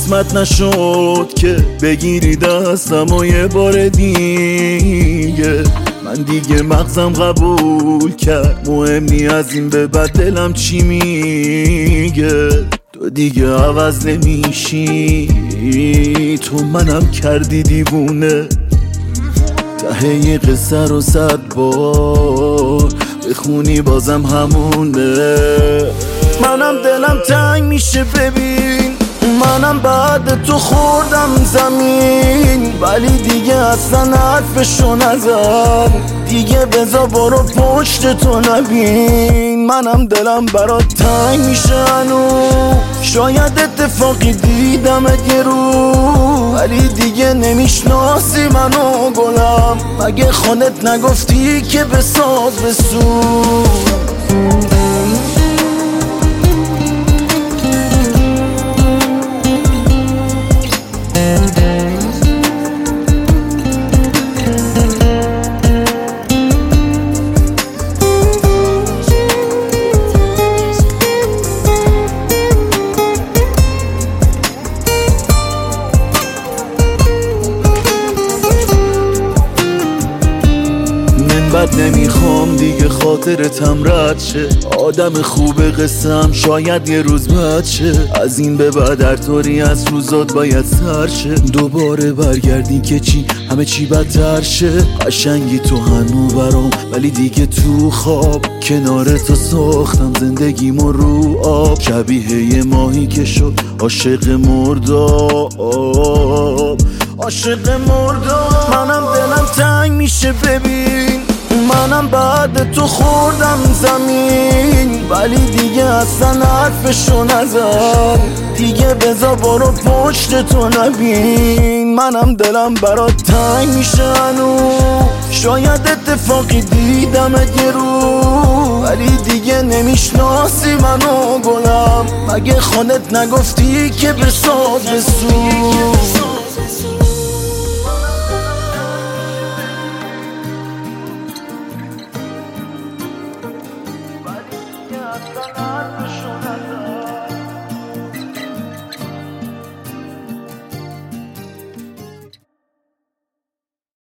قسمت نشد که بگیری دستم و یه بار دیگه. من دیگه مغزم قبول کرد مهم نی از این به بعد دلم چی میگه. تو دیگه عوض نمیشی، تو منم کردی دیوونه. ته یه قصه رو 100 بار بخونی بازم همونه. منم دلم تنگ میشه ببین، منم بعد تو خوردم زمین، ولی دیگه اصلا حرفشو نزن. دیگه بذار برو پشت تو نبین. منم دلم برات تنگ میشه هنوز، شاید اتفاقی دیدمت یه روز، ولی دیگه نمیشناسی منو گلم. مگه خودت نگفتی که بساز بسوز؟ بعد نمیخوام دیگه خاطرتم رد شه. آدم خوب قصم شاید یه روز بد شه. از این به بعد هر طوری از روزات باید سر شه. دوباره برگردی که چی همه چی بدتر شه. قشنگی تو هنو برام ولی دیگه تو خواب. کنار تو ساختم زندگیمو رو آب. شبیه یه ماهی که شد عاشق مرداب، عاشق مرداب. منم دلم تنگ میشه ببین، منم بعد تو خوردم زمین، ولی دیگه اصلا حرفشو نزن. دیگه بذار برو پشت تو نبین. منم دلم برات تنگ میشه هنوز، شاید اتفاقی دیدمت یه روز، ولی دیگه نمیشناسی منو گلم. مگه خودت نگفتی که بساز بسوز؟